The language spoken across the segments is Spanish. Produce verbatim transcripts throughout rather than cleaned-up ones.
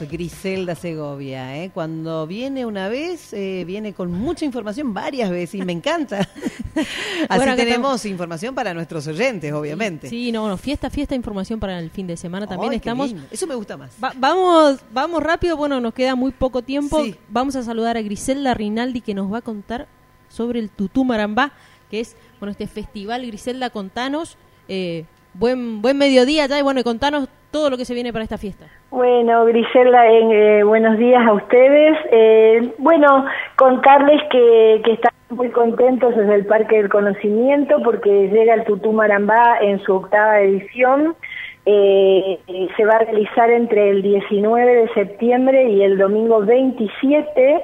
Griselda Segovia, ¿eh? Cuando viene una vez, eh, viene con mucha información varias veces y me encanta. Así bueno, tenemos estamos... información para nuestros oyentes, obviamente. Sí, no, no, fiesta, fiesta, información para el fin de semana también. Ay, estamos. Eso me gusta más. Va, vamos, vamos rápido, bueno, nos queda muy poco tiempo. Sí. Vamos a saludar a Griselda Rinaldi, que nos va a contar sobre el Tutú Marambá, que es, bueno, este festival. Griselda, contanos, eh, buen buen mediodía ya, y bueno, y contanos todo lo que se viene para esta fiesta. Bueno, Griselda, eh, buenos días a ustedes. Eh, bueno, contarles que, que estamos muy contentos desde el Parque del Conocimiento porque llega el Tutú Marambá en su octava edición. Eh, se va a realizar entre el diecinueve de septiembre y el domingo veintisiete.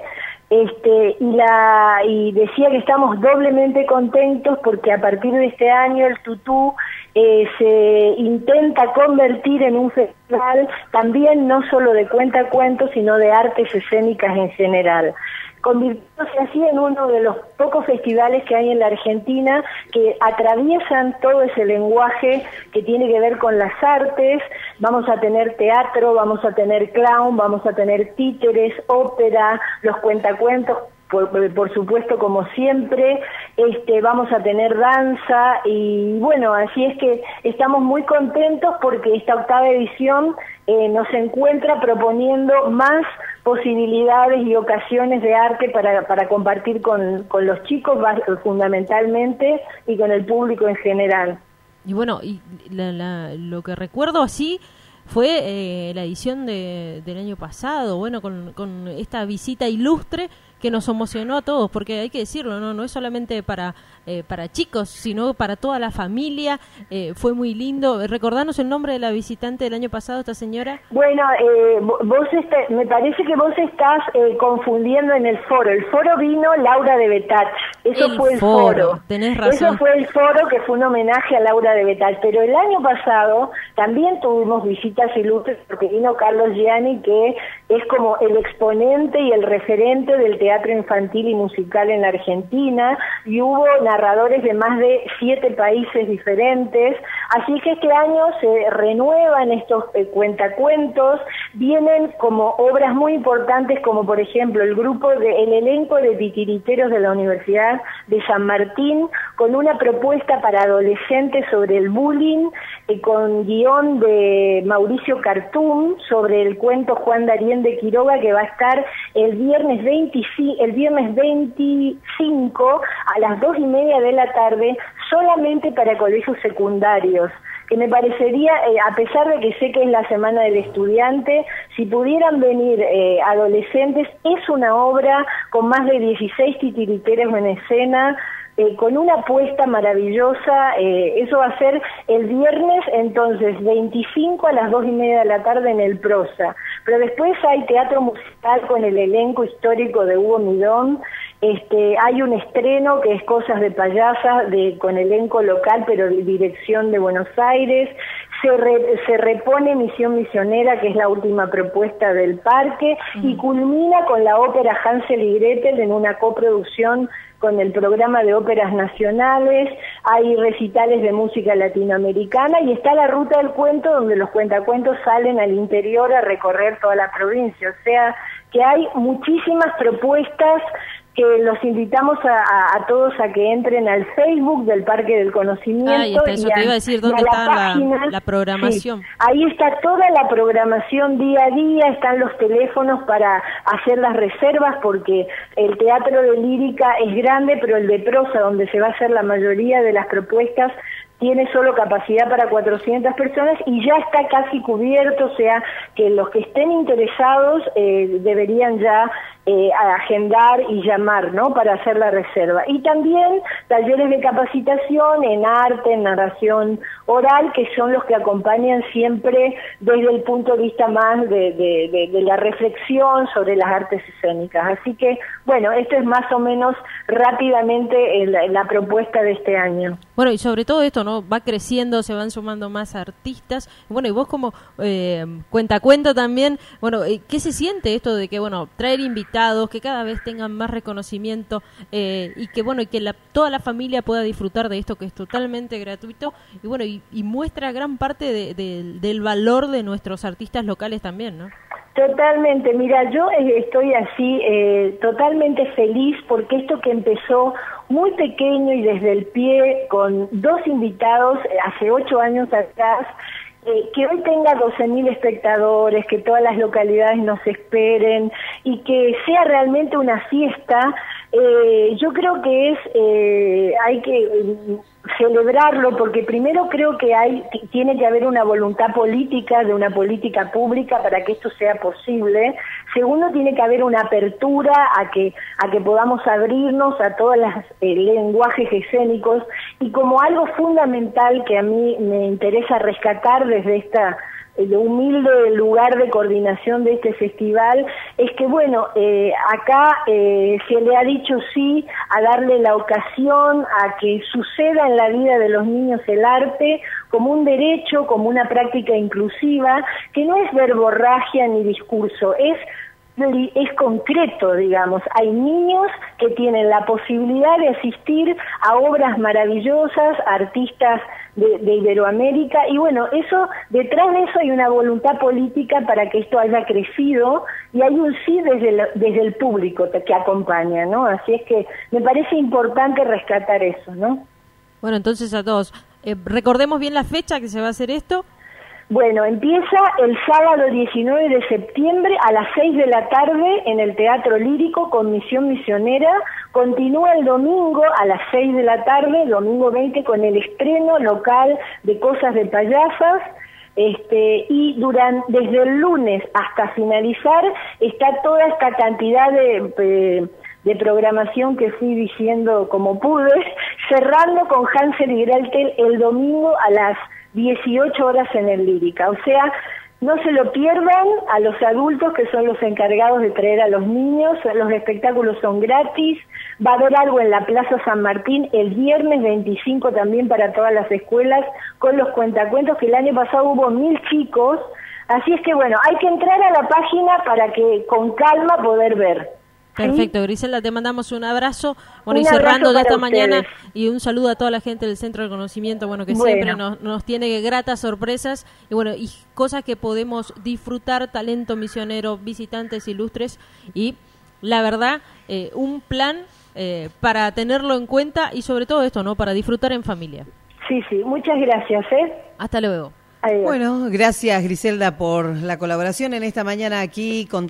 Este, y la y decía que estamos doblemente contentos porque a partir de este año el Tutú eh, se intenta convertir en un festival también no solo de cuentacuentos, sino de artes escénicas en general, convirtiéndose así en uno de los pocos festivales que hay en la Argentina que atraviesan todo ese lenguaje que tiene que ver con las artes. Vamos a tener teatro, vamos a tener clown, vamos a tener títeres, ópera, los cuentacuentos, por, por supuesto, como siempre, este, vamos a tener danza y bueno, así es que estamos muy contentos porque esta octava edición eh, nos encuentra proponiendo más posibilidades y ocasiones de arte para, para compartir con, con los chicos fundamentalmente y con el público en general. Y bueno, y la, la, lo que recuerdo así fue eh, la edición de, del año pasado, bueno, con, con esta visita ilustre que nos emocionó a todos, porque hay que decirlo, no no es solamente para eh, para chicos, sino para toda la familia. Eh, fue muy lindo. Recordanos el nombre de la visitante del año pasado, esta señora. Bueno, eh, vos está, me parece que vos estás eh, confundiendo en el foro. El foro vino Laura de Betach. Eso el fue el foro. foro. Tenés razón. Eso fue el foro que fue un homenaje a Laura de Betach. Pero el año pasado también tuvimos visitas ilustres porque vino Carlos Gianni, que es como el exponente y el referente del teatro infantil y musical en la Argentina, y hubo narradores de más de siete países diferentes, así que este año se renuevan estos eh, cuentacuentos, vienen como obras muy importantes como por ejemplo el grupo, de, el elenco de titiriteros de la Universidad de San Martín, con una propuesta para adolescentes sobre el bullying, eh, con guión de Mauricio Cartum sobre el cuento Juan Darien de Quiroga, que va a estar el viernes veinticinco, el viernes veinticinco a las dos y media de la tarde, solamente para colegios secundarios, que me parecería, eh, a pesar de que sé que es la Semana del Estudiante, si pudieran venir eh, adolescentes, es una obra con más de dieciséis titiriteros en escena, Eh, con una apuesta maravillosa. Eh, eso va a ser el viernes, entonces, veinticinco a las dos y media de la tarde en el Prosa. Pero después hay teatro musical con el elenco histórico de Hugo Midón. Este, hay un estreno que es Cosas de Payasa, de, con elenco local, pero de dirección de Buenos Aires. Se, re, se repone Misión Misionera, que es la última propuesta del parque, mm. y culmina con la ópera Hansel y Gretel en una coproducción con el programa de óperas nacionales. Hay recitales de música latinoamericana y está la Ruta del Cuento, donde los cuentacuentos salen al interior a recorrer toda la provincia. O sea que hay muchísimas propuestas que los invitamos a, a, a todos a que entren al Facebook del Parque del Conocimiento. Ah, y está, eso y a, te iba a decir, ¿dónde la está página, la, la programación? Sí, ahí está toda la programación día a día, están los teléfonos para hacer las reservas, porque el teatro de lírica es grande, pero el de prosa, donde se va a hacer la mayoría de las propuestas, tiene solo capacidad para cuatrocientas personas y ya está casi cubierto, o sea que los que estén interesados eh, deberían ya eh, agendar y llamar, ¿no?, para hacer la reserva. Y también talleres de capacitación en arte, en narración oral, que son los que acompañan siempre desde el punto de vista más de, de, de, de la reflexión sobre las artes escénicas. Así que, bueno, esto es más o menos rápidamente la, la propuesta de este año. Bueno, y sobre todo esto, ¿no? Va creciendo, se van sumando más artistas. Bueno, y vos como eh, cuentacuento también, bueno, ¿qué se siente esto de que, bueno, traer invitados, que cada vez tengan más reconocimiento eh, y que, bueno, y que la, toda la familia pueda disfrutar de esto que es totalmente gratuito y, bueno, y, y muestra gran parte de, de, del valor de nuestros artistas locales también, ¿no? Totalmente, mira, yo estoy así eh, totalmente feliz porque esto que empezó muy pequeño y desde el pie con dos invitados hace ocho años atrás, eh, que hoy tenga doce mil espectadores, que todas las localidades nos esperen y que sea realmente una fiesta, eh, yo creo que es, eh, hay que eh, celebrarlo porque primero creo que hay tiene que haber una voluntad política, de una política pública para que esto sea posible. Segundo, tiene que haber una apertura a que a que podamos abrirnos a todos los eh, lenguajes escénicos y como algo fundamental que a mí me interesa rescatar desde esta el humilde lugar de coordinación de este festival, es que bueno, eh, acá eh, se le ha dicho sí a darle la ocasión a que suceda en la vida de los niños el arte como un derecho, como una práctica inclusiva, que no es verborragia ni discurso, es es concreto, digamos. Hay niños que tienen la posibilidad de asistir a obras maravillosas, artistas de, de Iberoamérica, y bueno, eso, detrás de eso hay una voluntad política para que esto haya crecido, y hay un sí desde el, desde el público que acompaña, ¿no? Así es que me parece importante rescatar eso, ¿no? Bueno, entonces a todos, eh, recordemos bien la fecha que se va a hacer esto. Bueno, empieza el sábado diecinueve de septiembre a las seis de la tarde en el Teatro Lírico con Misión Misionera. Continúa el domingo a las seis de la tarde, domingo veinte, con el estreno local de Cosas de Payasas. Este, y durante, desde el lunes hasta finalizar está toda esta cantidad de... de de programación que fui diciendo como pude, cerrando con Hansel y Gretel el domingo a las dieciocho horas en el Lírica. O sea, no se lo pierdan a los adultos que son los encargados de traer a los niños, los espectáculos son gratis, va a haber algo en la Plaza San Martín el viernes veinticinco también para todas las escuelas con los cuentacuentos, que el año pasado hubo mil chicos, así es que bueno, hay que entrar a la página para que con calma poder ver. Perfecto, Griselda, te mandamos un abrazo, bueno, un y cerrando ya esta ustedes. Mañana, y un saludo a toda la gente del Centro de Conocimiento, bueno, que bueno. siempre nos, nos tiene gratas sorpresas, y bueno, y cosas que podemos disfrutar, talento misionero, visitantes ilustres, y la verdad, eh, un plan eh, para tenerlo en cuenta, y sobre todo esto, ¿no?, para disfrutar en familia. Sí, sí, muchas gracias, ¿eh? Hasta luego. Adiós. Bueno, gracias Griselda por la colaboración en esta mañana aquí con